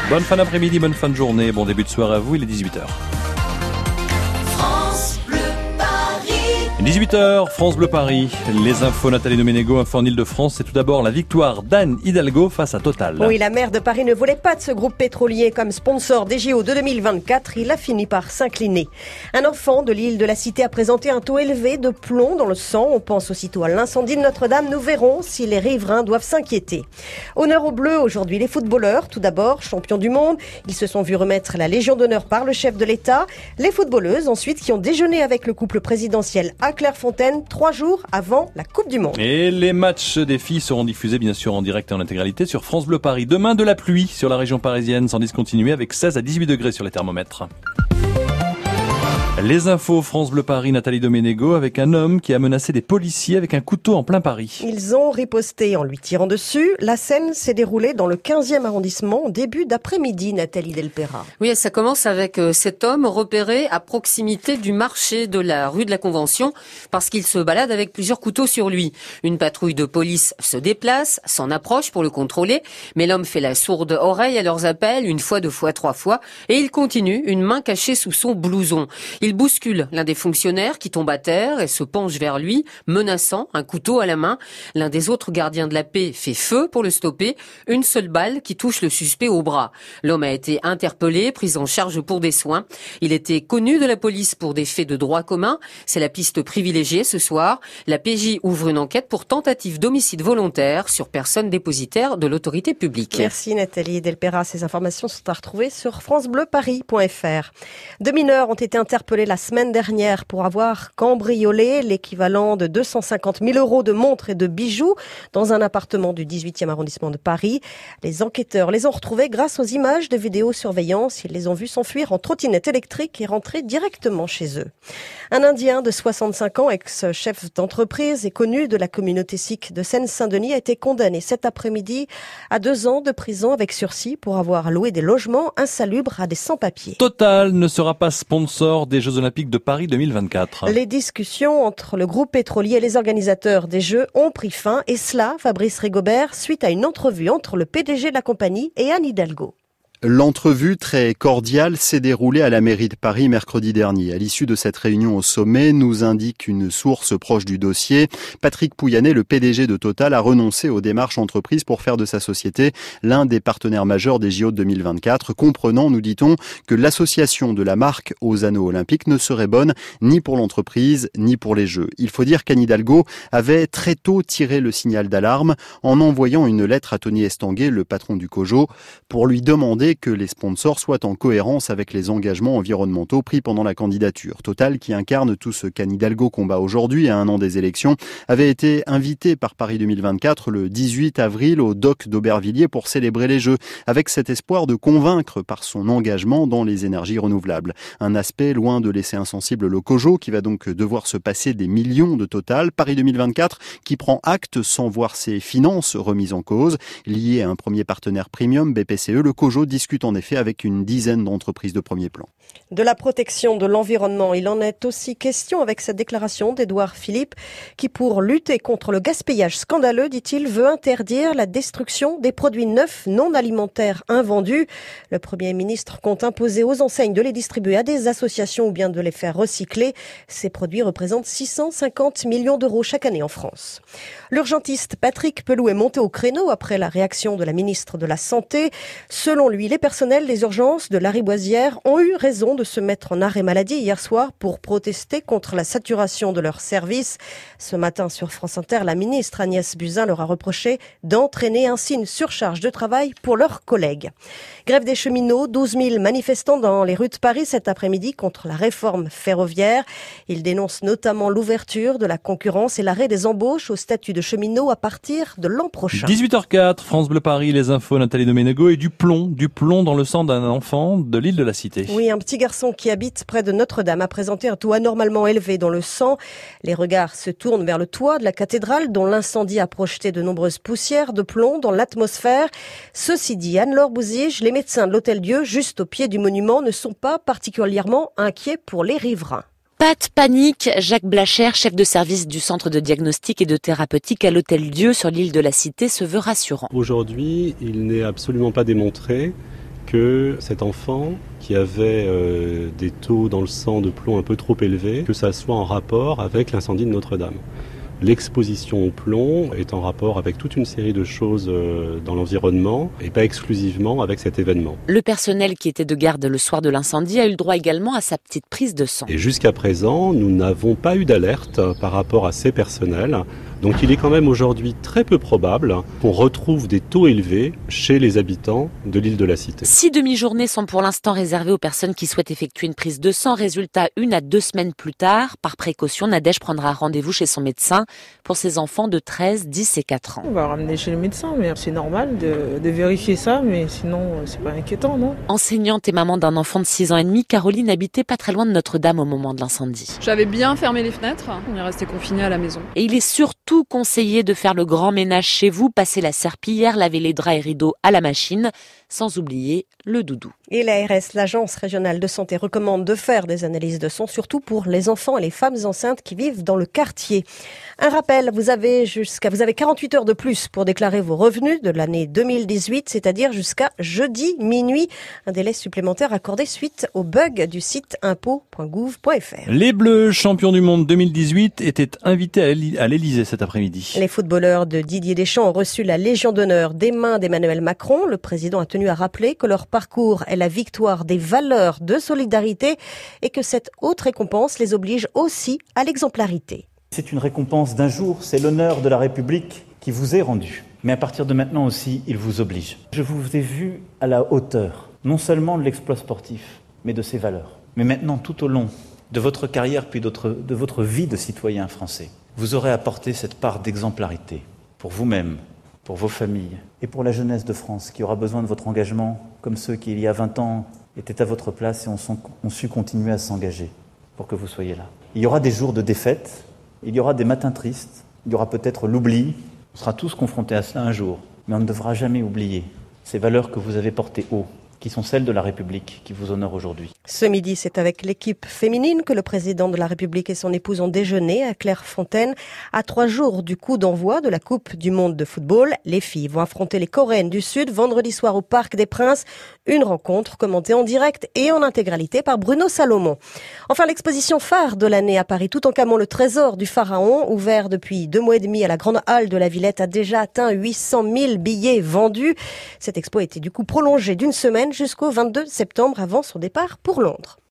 Bonne fin d'après-midi, bonne fin de journée, bon début de soirée à vous, il est 18h. 18h, France Bleu Paris. Les infos, Nathalie Doménego, info en Ile-de-France. C'est tout d'abord la victoire d'Anne Hidalgo face à Total. Oui, la maire de Paris ne voulait pas de ce groupe pétrolier comme sponsor des JO de 2024. Il a fini par s'incliner. Un enfant de l'île de la Cité a présenté un taux élevé de plomb dans le sang. On pense aussitôt à l'incendie de Notre-Dame. Nous verrons si les riverains doivent s'inquiéter. Honneur aux Bleus, aujourd'hui les footballeurs. Tout d'abord, champions du monde. Ils se sont vus remettre la Légion d'honneur par le chef de l'État. Les footballeuses, ensuite, qui ont déjeuné avec le couple présidentiel à Clairefontaine 3 jours avant la Coupe du Monde. Et les matchs des filles seront diffusés bien sûr en direct et en intégralité sur France Bleu Paris. Demain, de la pluie sur la région parisienne sans discontinuer avec 16 à 18 degrés sur les thermomètres. Les infos France Bleu Paris, Nathalie Doménego, avec un homme qui a menacé des policiers avec un couteau en plein Paris. Ils ont riposté en lui tirant dessus. La scène s'est déroulée dans le 15e arrondissement en début d'après-midi, Nathalie Delpera. Oui, ça commence avec cet homme repéré à proximité du marché de la rue de la Convention parce qu'il se balade avec plusieurs couteaux sur lui. Une patrouille de police se déplace, s'en approche pour le contrôler, mais l'homme fait la sourde oreille à leurs appels, 1 fois, 2 fois, 3 fois, et il continue, une main cachée sous son blouson. Il bouscule l'un des fonctionnaires qui tombe à terre et se penche vers lui, menaçant, un couteau à la main. L'un des autres gardiens de la paix fait feu pour le stopper. Une seule balle qui touche le suspect au bras. L'homme a été interpellé, pris en charge pour des soins. Il était connu de la police pour des faits de droit commun. C'est la piste privilégiée ce soir. La PJ ouvre une enquête pour tentative d'homicide volontaire sur personne dépositaire de l'autorité publique. Merci Nathalie Delpera. Ces informations sont à retrouver sur francebleuparis.fr. 2 mineurs ont été interpellés la semaine dernière pour avoir cambriolé l'équivalent de 250 000 € de montres et de bijoux dans un appartement du 18e arrondissement de Paris. Les enquêteurs les ont retrouvés grâce aux images de vidéosurveillance. Ils les ont vus s'enfuir en trottinette électrique et rentrer directement chez eux. Un Indien de 65 ans, ex-chef d'entreprise et connu de la communauté sikh de Seine-Saint-Denis, a été condamné cet après-midi à 2 ans de prison avec sursis pour avoir loué des logements insalubres à des sans-papiers. Total ne sera pas sponsor des Jeux Olympiques de Paris 2024. Les discussions entre le groupe pétrolier et les organisateurs des Jeux ont pris fin, et cela, Fabrice Rigobert, suite à une entrevue entre le PDG de la compagnie et Anne Hidalgo. L'entrevue très cordiale s'est déroulée à la mairie de Paris mercredi dernier. À l'issue de cette réunion au sommet, nous indique une source proche du dossier, Patrick Pouyanné, le PDG de Total, a renoncé aux démarches entreprises pour faire de sa société l'un des partenaires majeurs des JO de 2024, comprenant, nous dit-on, que l'association de la marque aux anneaux olympiques ne serait bonne ni pour l'entreprise ni pour les Jeux. Il faut dire qu'Anne Hidalgo avait très tôt tiré le signal d'alarme en envoyant une lettre à Tony Estanguet, le patron du COJO, pour lui demander que les sponsors soient en cohérence avec les engagements environnementaux pris pendant la candidature. Total, qui incarne tout ce qu'Anne Hidalgo combat aujourd'hui à 1 an des élections, avait été invité par Paris 2024 le 18 avril au dock d'Aubervilliers pour célébrer les Jeux, avec cet espoir de convaincre par son engagement dans les énergies renouvelables. Un aspect loin de laisser insensible le COJO, qui va donc devoir se passer des millions de Total. Paris 2024, qui prend acte sans voir ses finances remises en cause. Lié à un premier partenaire premium, BPCE, le COJO discute en effet avec une dizaine d'entreprises de premier plan. De la protection de l'environnement, il en est aussi question avec cette déclaration d'Édouard Philippe qui, pour lutter contre le gaspillage scandaleux, dit-il, veut interdire la destruction des produits neufs non alimentaires invendus. Le Premier ministre compte imposer aux enseignes de les distribuer à des associations ou bien de les faire recycler. Ces produits représentent 650 millions d'euros chaque année en France. L'urgentiste Patrick Pelloux est monté au créneau après la réaction de la ministre de la Santé. Selon lui, les personnels des urgences de Lariboisière ont eu raison de se mettre en arrêt maladie hier soir pour protester contre la saturation de leurs services. Ce matin sur France Inter, la ministre Agnès Buzyn leur a reproché d'entraîner ainsi une surcharge de travail pour leurs collègues. Grève des cheminots, 12 000 manifestants dans les rues de Paris cet après-midi contre la réforme ferroviaire. Ils dénoncent notamment l'ouverture de la concurrence et l'arrêt des embauches au statut de cheminot à partir de l'an prochain. 18h04, France Bleu Paris, les infos, Nathalie Doménego, et du plomb dans le sang d'un enfant de l'île de la Cité. Oui, un petit garçon qui habite près de Notre-Dame a présenté un taux anormalement élevé dans le sang. Les regards se tournent vers le toit de la cathédrale dont l'incendie a projeté de nombreuses poussières de plomb dans l'atmosphère. Ceci dit, Anne-Laure Bouzige, les médecins de l'Hôtel-Dieu, juste au pied du monument, ne sont pas particulièrement inquiets pour les riverains. Pas de panique, Jacques Blacher, chef de service du centre de diagnostic et de thérapeutique à l'Hôtel-Dieu sur l'île de la Cité, se veut rassurant. Aujourd'hui, il n'est absolument pas démontré que cet enfant qui avait des taux dans le sang de plomb un peu trop élevés, que ça soit en rapport avec l'incendie de Notre-Dame. L'exposition au plomb est en rapport avec toute une série de choses dans l'environnement et pas exclusivement avec cet événement. Le personnel qui était de garde le soir de l'incendie a eu le droit également à sa petite prise de sang. Et jusqu'à présent, nous n'avons pas eu d'alerte par rapport à ces personnels. Donc il est quand même aujourd'hui très peu probable qu'on retrouve des taux élevés chez les habitants de l'île de la Cité. 6 demi-journées sont pour l'instant réservées aux personnes qui souhaitent effectuer une prise de sang. Résultat, 1 à 2 semaines plus tard, par précaution, Nadège prendra rendez-vous chez son médecin pour ses enfants de 13, 10 et 4 ans. On va ramener chez le médecin, mais c'est normal de vérifier ça, mais sinon c'est pas inquiétant, non ? Enseignante et maman d'un enfant de 6 ans et demi, Caroline habitait pas très loin de Notre-Dame au moment de l'incendie. J'avais bien fermé les fenêtres, on est resté confinés à la maison. Et il est surtout conseillé de faire le grand ménage chez vous, passer la serpillière, laver les draps et rideaux à la machine, sans oublier le doudou. Et l'ARS, l'Agence régionale de santé, recommande de faire des analyses de sang, surtout pour les enfants et les femmes enceintes qui vivent dans le quartier. Un rappel, vous avez 48 heures de plus pour déclarer vos revenus de l'année 2018, c'est-à-dire jusqu'à jeudi minuit. Un délai supplémentaire accordé suite au bug du site impôts.gouv.fr. Les Bleus, champions du monde 2018, étaient invités à l'Elysée cet après-midi. Les footballeurs de Didier Deschamps ont reçu la Légion d'honneur des mains d'Emmanuel Macron. Le président a tenu à rappeler que leur parcours est la victoire des valeurs de solidarité et que cette haute récompense les oblige aussi à l'exemplarité. C'est une récompense d'un jour, c'est l'honneur de la République qui vous est rendu. Mais à partir de maintenant aussi, il vous oblige. Je vous ai vu à la hauteur, non seulement de l'exploit sportif, mais de ses valeurs. Mais maintenant, tout au long de votre carrière, puis de votre vie de citoyen français, vous aurez apporté cette part d'exemplarité pour vous-même, pour vos familles et pour la jeunesse de France qui aura besoin de votre engagement comme ceux qui, il y a 20 ans, étaient à votre place et ont su continuer à s'engager pour que vous soyez là. Il y aura des jours de défaite, il y aura des matins tristes, il y aura peut-être l'oubli. On sera tous confrontés à cela un jour, mais on ne devra jamais oublier ces valeurs que vous avez portées haut, qui sont celles de la République, qui vous honorent aujourd'hui. Ce midi, c'est avec l'équipe féminine que le président de la République et son épouse ont déjeuné à Clairefontaine. À 3 jours du coup d'envoi de la Coupe du monde de football, les filles vont affronter les Coréennes du Sud vendredi soir au Parc des Princes. Une rencontre commentée en direct et en intégralité par Bruno Salomon. Enfin, l'exposition phare de l'année à Paris, Toutankhamon, le trésor du pharaon, ouvert depuis 2 mois et demi à la Grande Halle de la Villette, a déjà atteint 800 000 billets vendus. Cette expo a été du coup prolongée d'1 semaine jusqu'au 22 septembre avant son départ pour Londres.